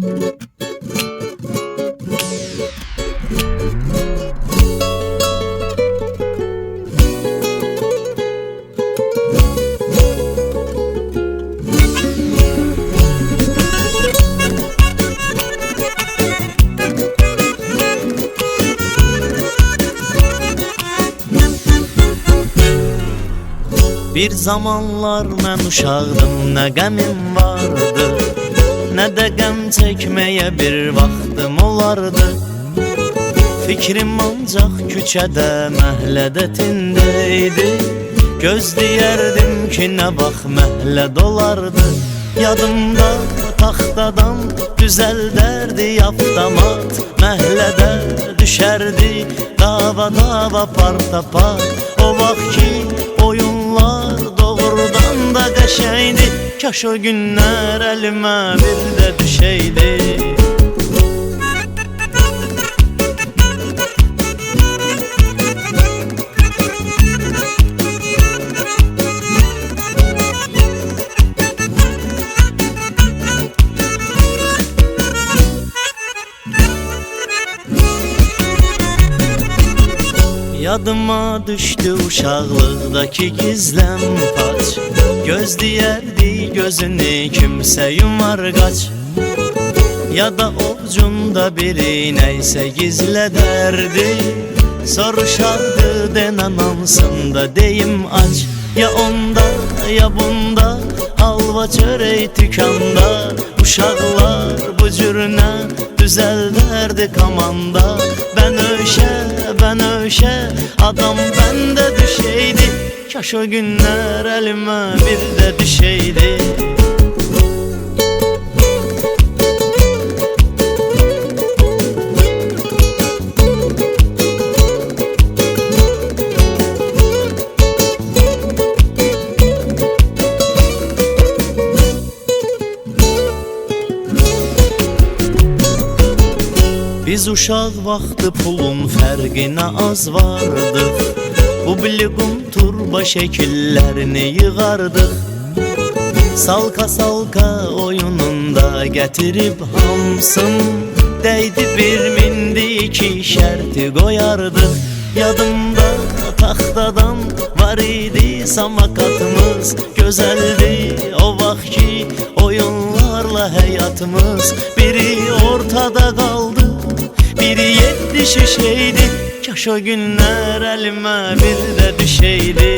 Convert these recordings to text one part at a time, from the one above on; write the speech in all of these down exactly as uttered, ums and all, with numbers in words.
Bir zamanlar mən uşaqdım, nə qəmim vardı, nə də qəm çəkməyə bir vaxtım olardı. Fikrim ancaq küçədə, məhəllədə tindəydi. Gözləyərdim ki, nə vaxt məhəllə dolardı. Yadımda taxtadan düzəldərdi avtomat, məhəllədə düşərdi dava dava partapar. O vaxt ki oyunlar doğrudan da qəşəngdi, kaş o günlər əlimə bir də düşəydi. Yadıma düşdü uşaqlıqdakı gizləm paç, gözləyərdi gözünü kimsə yumar qaç. Ya da ovcunda biri nəysə gizlədərdi, soruşardı denən ansında deyim aç. Ya onda ya bunda halva çörək tükanda, uşaqlar bu cürünə düzəldərdi komanda. Bən öşə, bən öşə, adam bəndə düşəydi, kaş o günlər əlimə bir də düşəydi. Biz uşaq vaxtı pulun fərqinə az vardıq, publikum turba şəkillərini yığardıq. Salka salka oyununda gətirib hamsın, dəydi bir mindi iki şərti qoyardıq. Yadımda taxtadan var idi samakatımız, gözəldi o vaxt ki oyunlarla həyatımız. Biri ortada qaldı, biri yetdi şişeydi, kaş o günlər əlimə bir də düşəydi.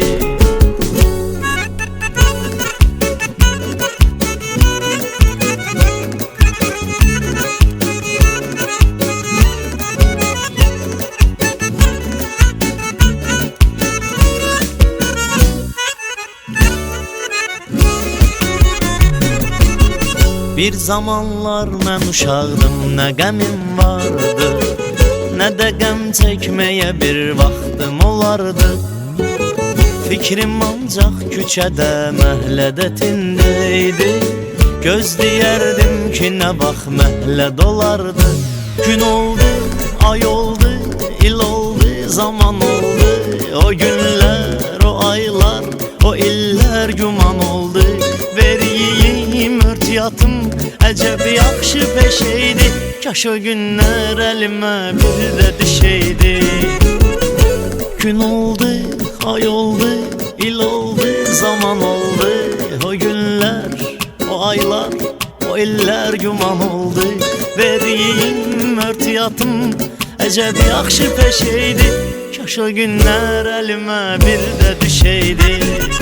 Bir zamanlar mən uşaqdım, nə qəmim vardı, nə də qəm çəkməyə bir vaxtım olardı. Fikrim ancaq küçədə, məhəllədə tindəydi. Gözləyərdim ki, nə vaxt məhəllə dolardı. Gün oldu, ay oldu, il oldu, zaman oldu. O günlər, o aylar, o illər güman oldu. Veriyim örtiyatım, əcəb yaxşı peşəydi, kaş o günlər əlimə bir də düşəydi. Gün oldu, ay oldu, il oldu, zaman oldu. O günlər, o aylar, o illər güman oldu. Veriyim örtiyatım, əcəb yaxşı peşəydi, kaş o günlər əlimə bir də düşəydi.